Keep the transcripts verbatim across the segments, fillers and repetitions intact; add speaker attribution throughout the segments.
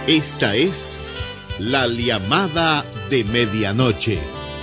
Speaker 1: Esta es la llamada de medianoche.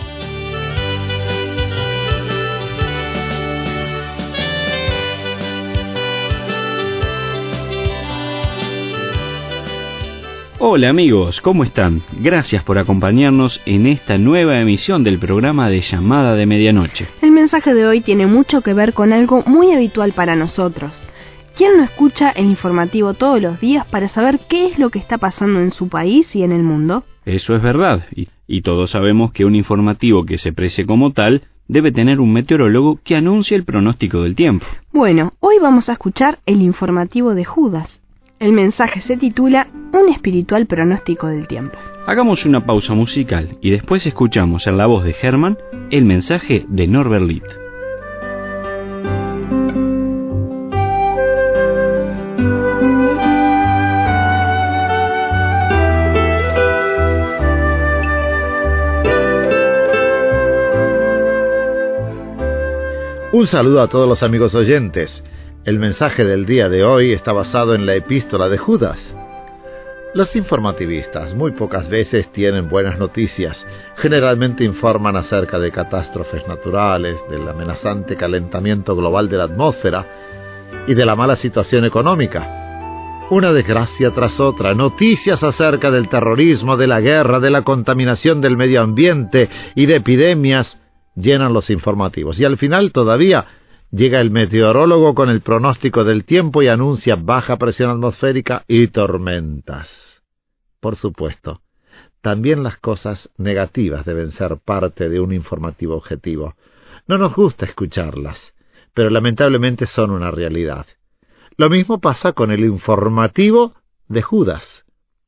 Speaker 2: Hola amigos, ¿cómo están? Gracias por acompañarnos en esta nueva emisión del programa de Llamada de Medianoche.
Speaker 3: El mensaje de hoy tiene mucho que ver con algo muy habitual para nosotros. ¿Quién no escucha el informativo todos los días para saber qué es lo que está pasando en su país y en el mundo?
Speaker 2: Eso es verdad, y, y todos sabemos que un informativo que se precie como tal debe tener un meteorólogo que anuncie el pronóstico del tiempo.
Speaker 3: Bueno, hoy vamos a escuchar el informativo de Judas. El mensaje se titula Un espiritual pronóstico del tiempo.
Speaker 2: Hagamos una pausa musical y después escuchamos en la voz de Herman el mensaje de Norbert Litt.
Speaker 4: Un saludo a todos los amigos oyentes. El mensaje del día de hoy está basado en la epístola de Judas. Los informativistas muy pocas veces tienen buenas noticias. Generalmente informan acerca de catástrofes naturales, del amenazante calentamiento global de la atmósfera y de la mala situación económica. Una desgracia tras otra, noticias acerca del terrorismo, de la guerra, de la contaminación del medio ambiente y de epidemias llenan los informativos. Y al final todavía llega el meteorólogo con el pronóstico del tiempo y anuncia baja presión atmosférica y tormentas. Por supuesto, también las cosas negativas deben ser parte de un informativo objetivo. No nos gusta escucharlas, pero lamentablemente son una realidad. Lo mismo pasa con el informativo de Judas.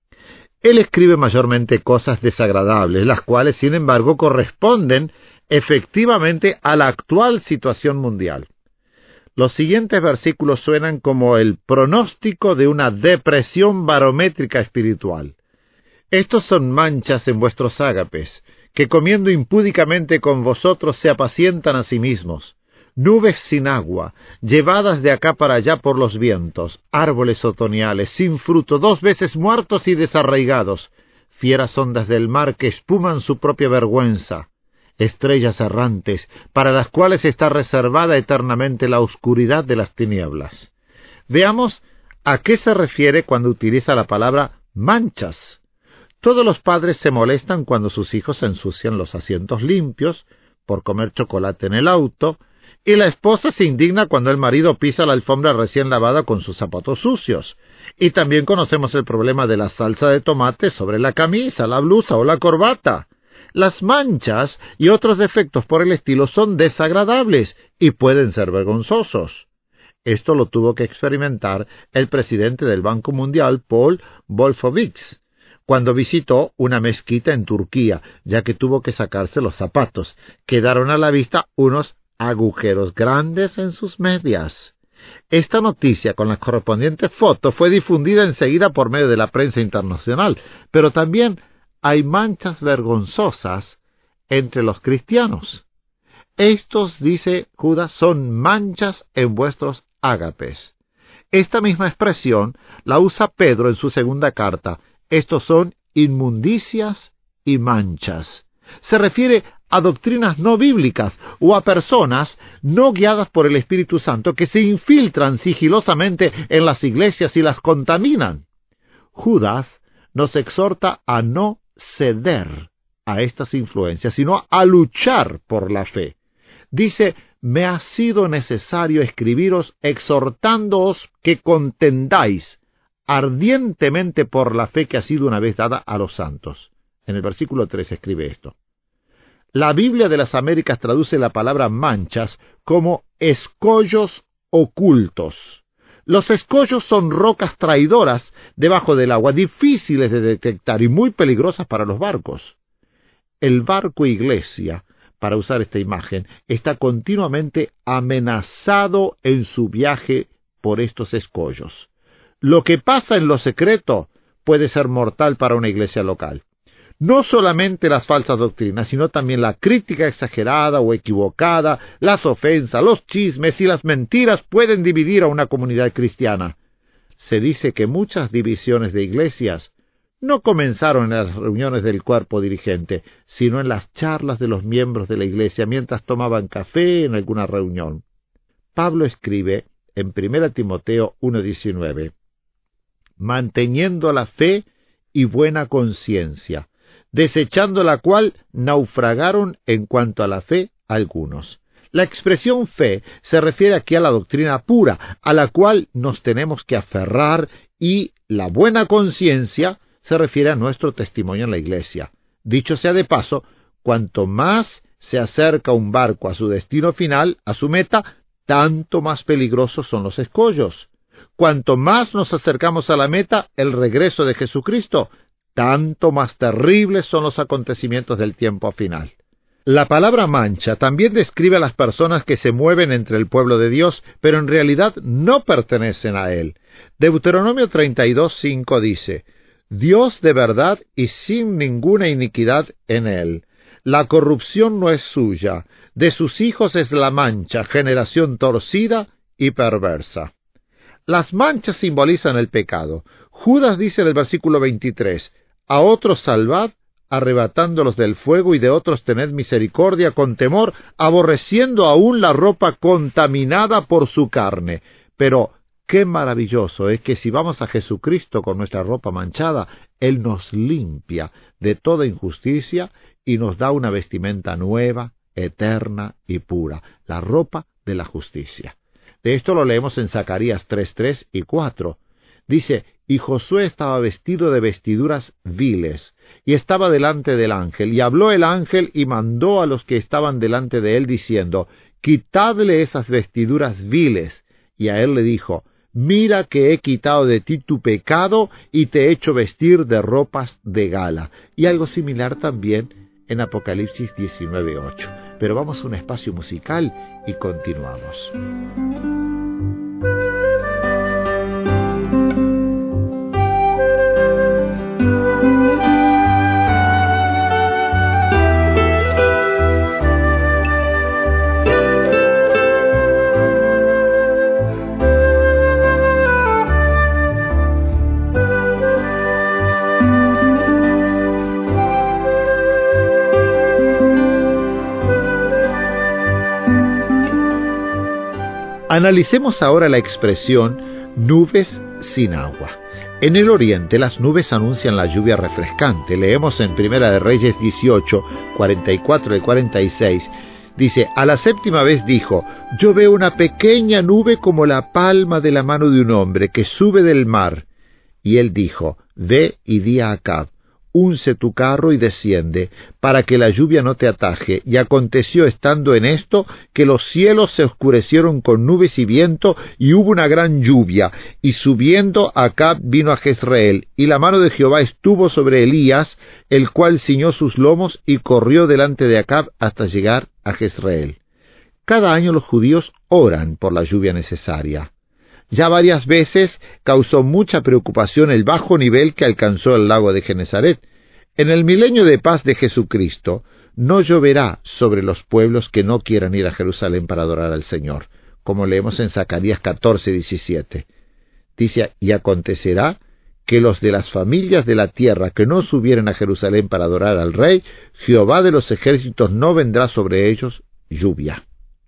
Speaker 4: Él escribe mayormente cosas desagradables, las cuales, sin embargo, corresponden efectivamente a la actual situación mundial. Los siguientes versículos suenan como el pronóstico de una depresión barométrica espiritual. Estos son manchas en vuestros ágapes, que comiendo impúdicamente con vosotros se apacientan a sí mismos. Nubes sin agua, llevadas de acá para allá por los vientos, árboles otoñales, sin fruto, dos veces muertos y desarraigados, fieras ondas del mar que espuman su propia vergüenza, estrellas errantes, para las cuales está reservada eternamente la oscuridad de las tinieblas. Veamos a qué se refiere cuando utiliza la palabra manchas. Todos los padres se molestan cuando sus hijos ensucian los asientos limpios, por comer chocolate en el auto, y la esposa se indigna cuando el marido pisa la alfombra recién lavada con sus zapatos sucios. Y también conocemos el problema de la salsa de tomate sobre la camisa, la blusa o la corbata. Las manchas y otros defectos por el estilo son desagradables y pueden ser vergonzosos. Esto lo tuvo que experimentar el presidente del Banco Mundial, Paul Wolfowitz, cuando visitó una mezquita en Turquía, ya que tuvo que sacarse los zapatos. Quedaron a la vista unos agujeros grandes en sus medias. Esta noticia, con las correspondientes fotos, fue difundida enseguida por medio de la prensa internacional, pero también hay manchas vergonzosas entre los cristianos. Estos, dice Judas, son manchas en vuestros ágapes. Esta misma expresión la usa Pedro en su segunda carta. Estos son inmundicias y manchas. Se refiere a doctrinas no bíblicas o a personas no guiadas por el Espíritu Santo que se infiltran sigilosamente en las iglesias y las contaminan. Judas nos exhorta a no ceder a estas influencias, sino a luchar por la fe. Dice, me ha sido necesario escribiros exhortándoos que contendáis ardientemente por la fe que ha sido una vez dada a los santos. En el versículo tres escribe esto. La Biblia de las Américas traduce la palabra manchas como escollos ocultos. Los escollos son rocas traidoras debajo del agua, difíciles de detectar y muy peligrosas para los barcos. El barco iglesia, para usar esta imagen, está continuamente amenazado en su viaje por estos escollos. Lo que pasa en lo secreto puede ser mortal para una iglesia local. No solamente las falsas doctrinas, sino también la crítica exagerada o equivocada, las ofensas, los chismes y las mentiras pueden dividir a una comunidad cristiana. Se dice que muchas divisiones de iglesias no comenzaron en las reuniones del cuerpo dirigente, sino en las charlas de los miembros de la iglesia mientras tomaban café en alguna reunión. Pablo escribe en primera Timoteo uno diecinueve, manteniendo la fe y buena conciencia, desechando la cual naufragaron en cuanto a la fe algunos. La expresión fe se refiere aquí a la doctrina pura, a la cual nos tenemos que aferrar, y la buena conciencia se refiere a nuestro testimonio en la iglesia. Dicho sea de paso, cuanto más se acerca un barco a su destino final, a su meta, tanto más peligrosos son los escollos. Cuanto más nos acercamos a la meta, el regreso de Jesucristo, tanto más terribles son los acontecimientos del tiempo final. La palabra mancha también describe a las personas que se mueven entre el pueblo de Dios, pero en realidad no pertenecen a él. Deuteronomio treinta y dos, cinco dice, Dios de verdad y sin ninguna iniquidad en él. La corrupción no es suya, de sus hijos es la mancha, generación torcida y perversa. Las manchas simbolizan el pecado. Judas dice en el versículo veintitrés, a otros salvad, arrebatándolos del fuego, y de otros tened misericordia con temor, aborreciendo aún la ropa contaminada por su carne. Pero qué maravilloso es que si vamos a Jesucristo con nuestra ropa manchada, Él nos limpia de toda injusticia y nos da una vestimenta nueva, eterna y pura, la ropa de la justicia. De esto lo leemos en Zacarías tres, tres y cuatro. Dice, y Josué estaba vestido de vestiduras viles, y estaba delante del ángel, y habló el ángel y mandó a los que estaban delante de él, diciendo, quitadle esas vestiduras viles. Y a él le dijo, mira que he quitado de ti tu pecado, y te he hecho vestir de ropas de gala. Y algo similar también en Apocalipsis diecinueve, ocho. Pero vamos a un espacio musical y continuamos. Analicemos ahora la expresión nubes sin agua. En el oriente las nubes anuncian la lluvia refrescante. Leemos en Primera de Reyes dieciocho, cuarenta y cuatro y cuarenta y seis. Dice, a la séptima vez dijo, yo veo una pequeña nube como la palma de la mano de un hombre que sube del mar. Y él dijo, ve y di a Acab, unce tu carro y desciende, para que la lluvia no te ataje. Y aconteció estando en esto, que los cielos se oscurecieron con nubes y viento, y hubo una gran lluvia. Y subiendo Acab vino a Jezreel, y la mano de Jehová estuvo sobre Elías, el cual ciñó sus lomos y corrió delante de Acab hasta llegar a Jezreel. Cada año los judíos oran por la lluvia necesaria. Ya varias veces causó mucha preocupación el bajo nivel que alcanzó el lago de Genesaret. En el milenio de paz de Jesucristo, no lloverá sobre los pueblos que no quieran ir a Jerusalén para adorar al Señor, como leemos en Zacarías catorce, diecisiete. Dice, y acontecerá que los de las familias de la tierra que no subieren a Jerusalén para adorar al Rey, Jehová de los ejércitos no vendrá sobre ellos lluvia.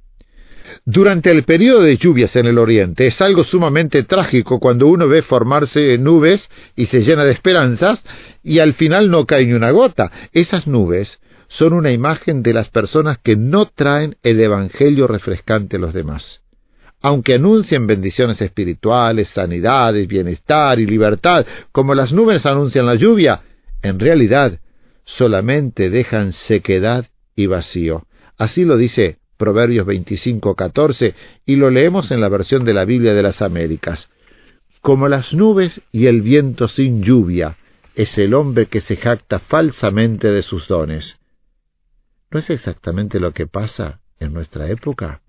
Speaker 4: Durante el período de lluvias en el oriente es algo sumamente trágico cuando uno ve formarse nubes y se llena de esperanzas y al final no cae ni una gota. Esas nubes son una imagen de las personas que no traen el evangelio refrescante a los demás. Aunque anuncien bendiciones espirituales, sanidades, bienestar y libertad, como las nubes anuncian la lluvia, en realidad solamente dejan sequedad y vacío. Así lo dice Proverbios veinticinco, catorce, y lo leemos en la versión de la Biblia de las Américas. Como las nubes y el viento sin lluvia, es el hombre que se jacta falsamente de sus dones. ¿No es exactamente lo que pasa en nuestra época?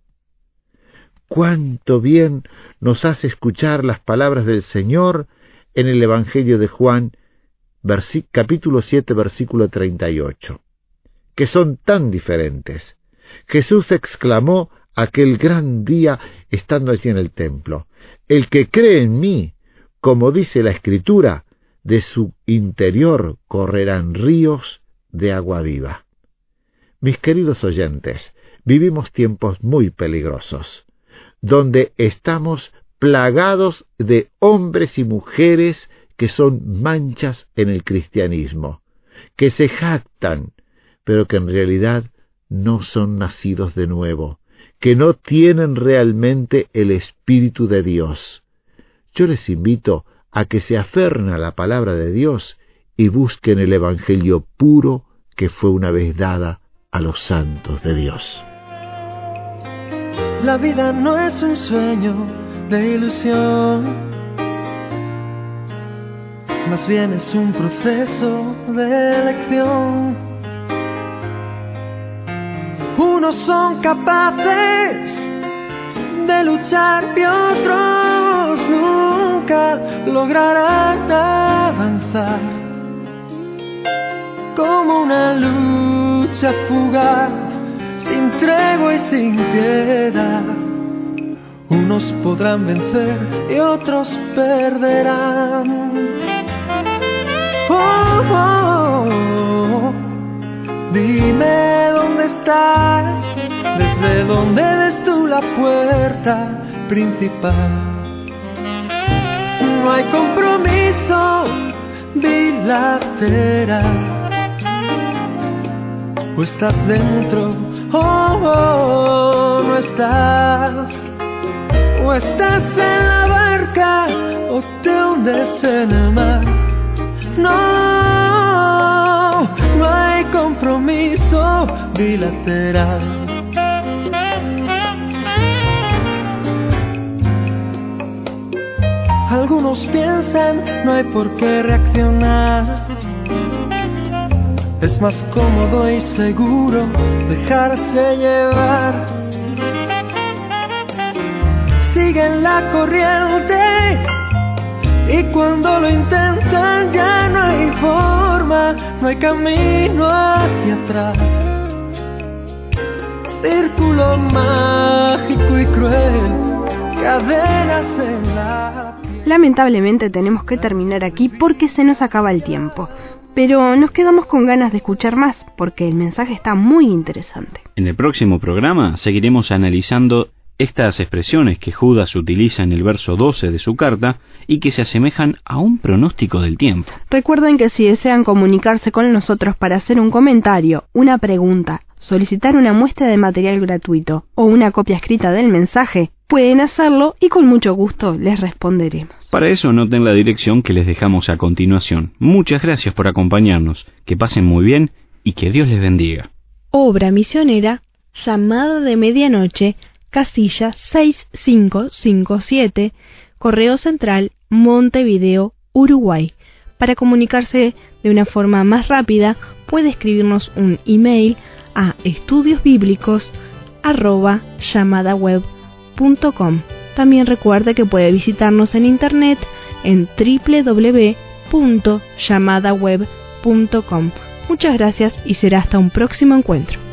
Speaker 4: Cuánto bien nos hace escuchar las palabras del Señor en el Evangelio de Juan, capítulo siete, versículo treinta y ocho, que son tan diferentes. Jesús exclamó aquel gran día estando allí en el templo, el que cree en mí, como dice la Escritura, de su interior correrán ríos de agua viva. Mis queridos oyentes, vivimos tiempos muy peligrosos, donde estamos plagados de hombres y mujeres que son manchas en el cristianismo, que se jactan, pero que en realidad no son nacidos de nuevo, que no tienen realmente el Espíritu de Dios. Yo les invito a que se aferren a la palabra de Dios y busquen el Evangelio puro que fue una vez dada a los santos de Dios.
Speaker 5: La vida no es un sueño de ilusión, más bien es un proceso de elección. Unos son capaces de luchar y otros nunca lograrán avanzar. Como una lucha fugaz, sin tregua y sin piedad. Unos podrán vencer y otros perderán. Oh, oh, oh. Dime dónde estás, desde dónde ves tú la puerta principal. No hay compromiso bilateral. O estás dentro, oh, oh, no estás. O estás en la barca, o te hundes en el mar. No, no hay compromiso bilateral. Algunos piensan, no hay por qué reaccionar. Es más cómodo y seguro dejarse llevar. Siguen la corriente y cuando lo intentan ya no hay forma, no hay camino hacia atrás. Círculo mágico y cruel, cadenas en la piel.
Speaker 3: Lamentablemente tenemos que terminar aquí porque se nos acaba el tiempo. Pero nos quedamos con ganas de escuchar más, porque el mensaje está muy interesante.
Speaker 2: En el próximo programa seguiremos analizando estas expresiones que Judas utiliza en el verso doce de su carta y que se asemejan a un pronóstico del tiempo.
Speaker 3: Recuerden que si desean comunicarse con nosotros para hacer un comentario, una pregunta, solicitar una muestra de material gratuito o una copia escrita del mensaje, pueden hacerlo y con mucho gusto les responderemos.
Speaker 2: Para eso noten la dirección que les dejamos a continuación. Muchas gracias por acompañarnos, que pasen muy bien y que Dios les bendiga.
Speaker 3: Obra misionera, Llamada de Medianoche, casilla seis cinco cinco siete, Correo Central, Montevideo, Uruguay. Para comunicarse de una forma más rápida, puede escribirnos un email a estudiosbíblicos arroba llamadaweb punto com. También recuerde que puede visitarnos en internet en doble u doble u doble u punto llamadaweb punto com. Muchas gracias y será hasta un próximo encuentro.